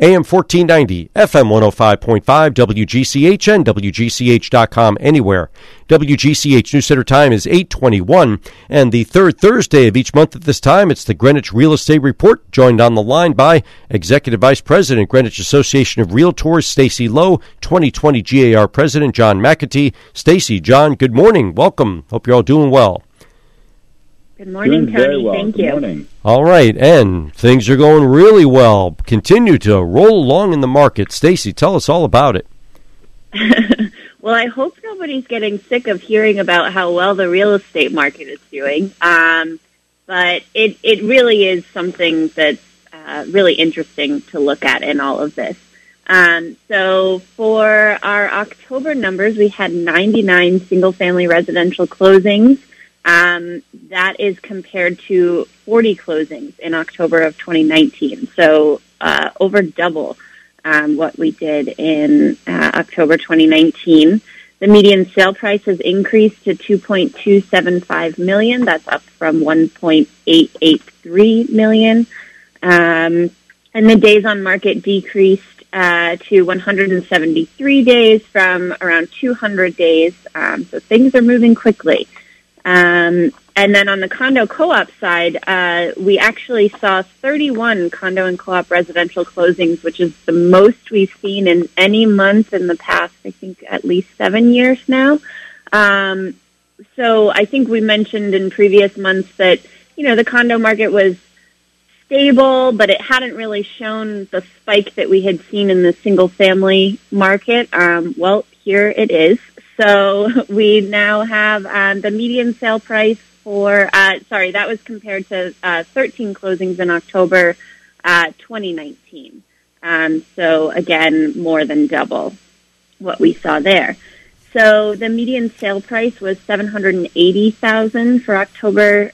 AM 1490, FM 105.5, WGCH, and WGCH.com anywhere. WGCH News Center time is 8:21, and the third Thursday of each month at this time, it's the Greenwich Real Estate Report, joined on the line by Executive Vice President, Greenwich Association of Realtors, Stacy Lowe, 2020 GAR President, John McAtee. Stacy, John, good morning. Welcome. Hope you're all doing well. Good morning, Tony. Thank you. Morning. All right, and things are going really well. Continue to roll along in the market. Stacy, tell us all about it. Well, I hope nobody's getting sick of hearing about how well the real estate market is doing. But it really is something that's really interesting to look at in all of this. So for our October numbers, we had 99 single-family residential closings. That is compared to 40 closings in October of 2019. So over double what we did in October 2019. The median sale price has increased to $2.275 million. That's up from $1.883 million. And the days on market decreased to 173 days from around 200 days. So things are moving quickly. And then on the condo co-op side, we actually saw 31 condo and co-op residential closings, which is the most we've seen in any month in the past, I think, at least 7 years now. So I think we mentioned in previous months that, the condo market was stable, but it hadn't really shown the spike that we had seen in the single-family market. Well, here it is. So we now have the median sale price for, that was compared to 13 closings in October 2019. So again, more than double what we saw there. So the median sale price was $780,000 for October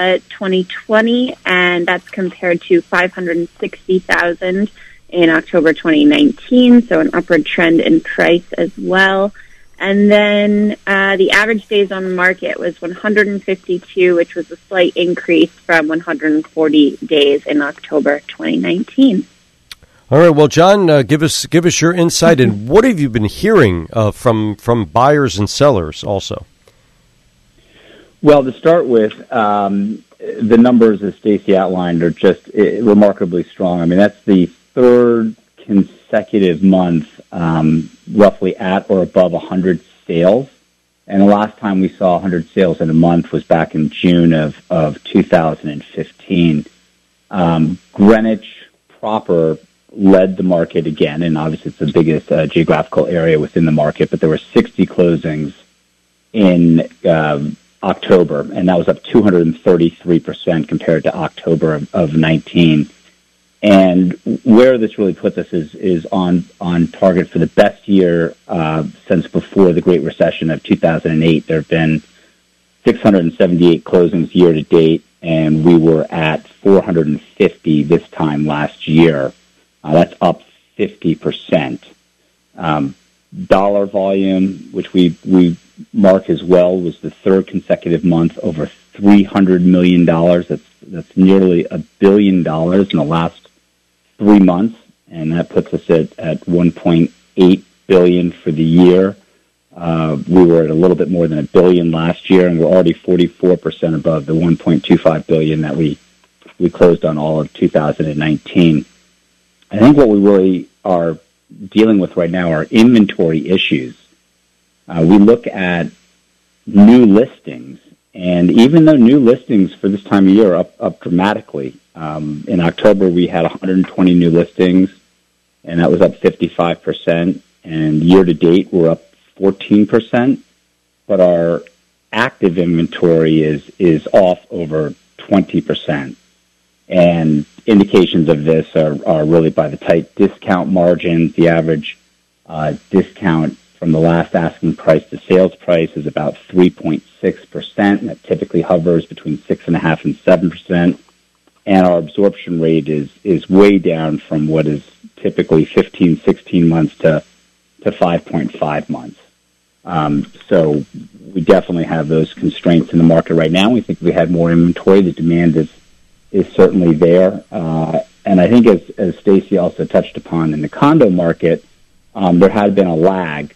2020, and that's compared to $560,000 in October 2019. So an upward trend in price as well. And then the average days on the market was 152, which was a slight increase from 140 days in October 2019. All right. Well, John, give us your insight, and what have you been hearing from buyers and sellers also? Well, to start with, the numbers, as Stacy outlined, are just remarkably strong. I mean, that's the third consecutive month roughly at or above 100 sales. And the last time we saw 100 sales in a month was back in June of 2015. Greenwich proper led the market again, and obviously it's the biggest geographical area within the market, but there were 60 closings in October, and that was up 233% compared to October of 19. And where this really puts us is on target for the best year since before the Great Recession of 2008. There have been 678 closings year to date, and we were at 450 this time last year. That's up 50%. Dollar volume, which we mark as well, was the third consecutive month over $300 million. That's nearly $1 billion in the last 3 months, and that puts us at $1.8 billion for the year. We were at a little bit more than $1 billion last year, and we're already 44% above the $1.25 billion that we closed on all of 2019. I think what we really are dealing with right now are inventory issues. We look at new listings, and even though new listings for this time of year are up dramatically, in October we had 120 new listings, and that was up 55%, and year to date we're up 14%, but our active inventory is off over 20%. And indications of this are really by the tight discount margins. The average discount from the last asking price to sales price is about 3.6%, and that typically hovers between 6.5% and 7%. And our absorption rate is way down from what is typically 15, 16 months to 5.5 months. So we definitely have those constraints in the market right now. We think if we had more inventory, the demand is certainly there. I think as Stacy also touched upon in the condo market, there had been a lag.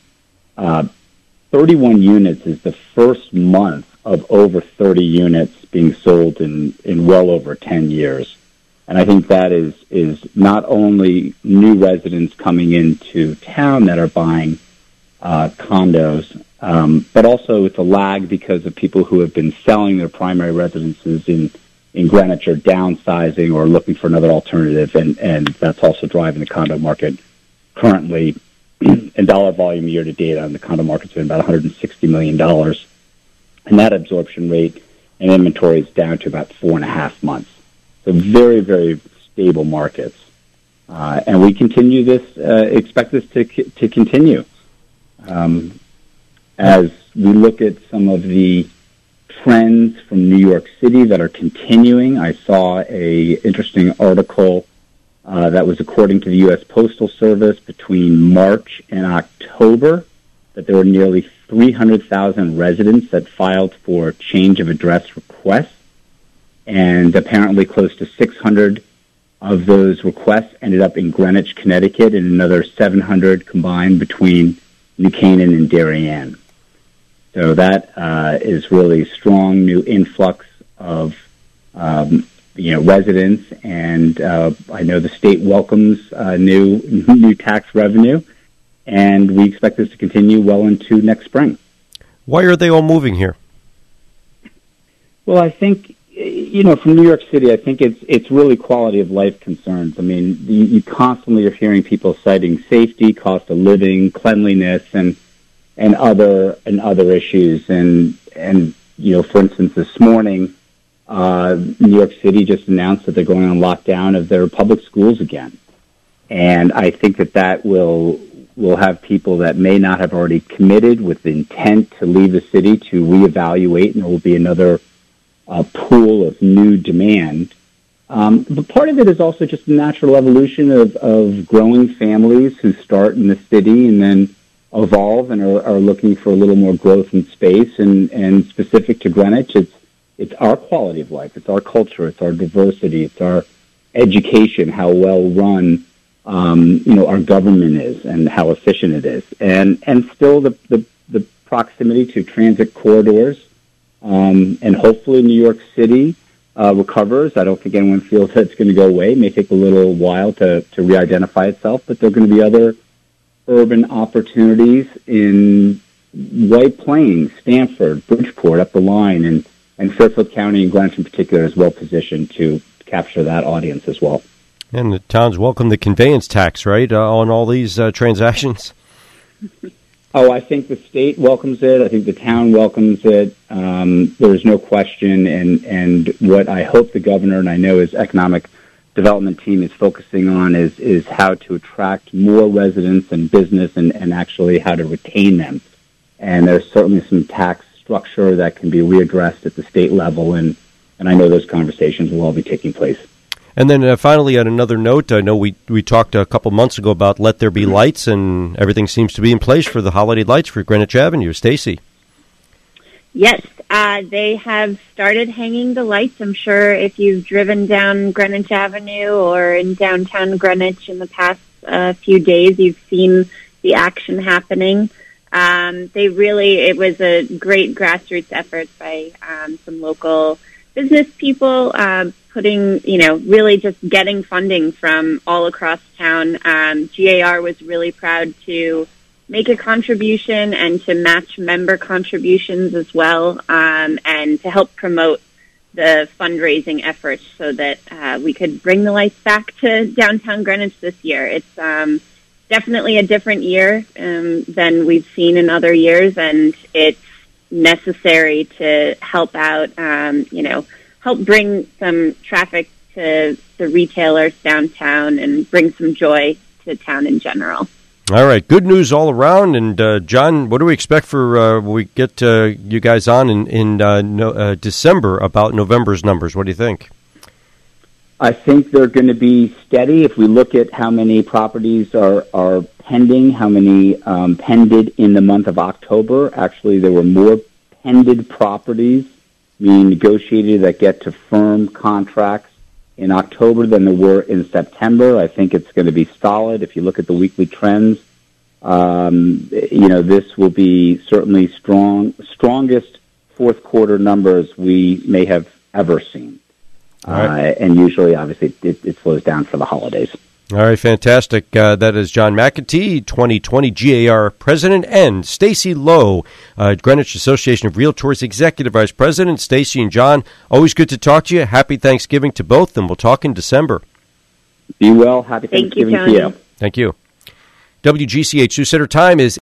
31 units is the first month of over 30 units being sold in well over 10 years. And I think that is not only new residents coming into town that are buying condos, but also it's a lag because of people who have been selling their primary residences in Greenwich or downsizing or looking for another alternative, and that's also driving the condo market currently. In dollar volume year to date on the condo market's been about $160 million, and that absorption rate and inventory is down to about 4.5 months. So very, very stable markets, and we continue this. Expect this to continue. As we look at some of the trends from New York City that are continuing, I saw a interesting article that was according to the U.S. Postal Service between March and October, that there were nearly 300,000 residents that filed for change of address requests, and apparently close to 600 of those requests ended up in Greenwich, Connecticut, and another 700 combined between New Canaan and Darien. So that is really strong new influx of residents, and I know the state welcomes new tax revenue, and we expect this to continue well into next spring. Why are they all moving here? Well, I think from New York City, I think it's really quality of life concerns. I mean, you constantly are hearing people citing safety, cost of living, cleanliness, and other issues. And for instance, this morning, New York City just announced that they're going on lockdown of their public schools again. And I think that will have people that may not have already committed with the intent to leave the city to reevaluate, and there will be another pool of new demand. But part of it is also just the natural evolution of growing families who start in the city and then evolve and are looking for a little more growth in space. And specific to Greenwich, it's our quality of life, it's our culture, it's our diversity, it's our education, how well run our government is and how efficient it is, and still the proximity to transit corridors. And hopefully New York City recovers. I don't think anyone feels that it's going to go away. It may take a little while to re-identify itself, but there are going to be other urban opportunities in White Plains, Stamford, Bridgeport, up the line, and Fairfield County and Greenwich in particular is well positioned to capture that audience as well. And the towns welcome the conveyance tax, right, on all these transactions? Oh, I think the state welcomes it. I think the town welcomes it. There's no question. And what I hope the governor, and I know his economic development team is focusing on is how to attract more residents and business and actually how to retain them. And there's certainly some tax structure that can be readdressed at the state level, and I know those conversations will all be taking place. And then finally, on another note, I know we talked a couple months ago about Let There Be Lights, and everything seems to be in place for the holiday lights for Greenwich Avenue. Stacy. Yes, they have started hanging the lights. I'm sure if you've driven down Greenwich Avenue or in downtown Greenwich in the past few days, you've seen the action happening. It was a great grassroots effort by some local business people, really just getting funding from all across town. GAR was really proud to make a contribution and to match member contributions as well, and to help promote the fundraising efforts so that we could bring the lights back to downtown Greenwich this year. It's definitely a different year than we've seen in other years, and it's necessary to help out, help bring some traffic to the retailers downtown and bring some joy to town in general. All right, good news all around. And John, what do we expect for when we get you guys on in December about November's numbers? What do you think? I think they're going to be steady. If we look at how many properties are pending, how many pended in the month of October, actually there were more pended properties being negotiated that get to firm contracts in October than there were in September. I think it's going to be solid. If you look at the weekly trends, this will be certainly strongest fourth quarter numbers we may have ever seen. Right. And usually, obviously, it slows down for the holidays. All right, fantastic. That is John McAtee, 2020 GAR President, and Stacy Lowe, Greenwich Association of Realtors Executive Vice President. Stacy and John, always good to talk to you. Happy Thanksgiving to both, and we'll talk in December. Be well. Happy Thanksgiving to you. Thank you. WGCH News Center time is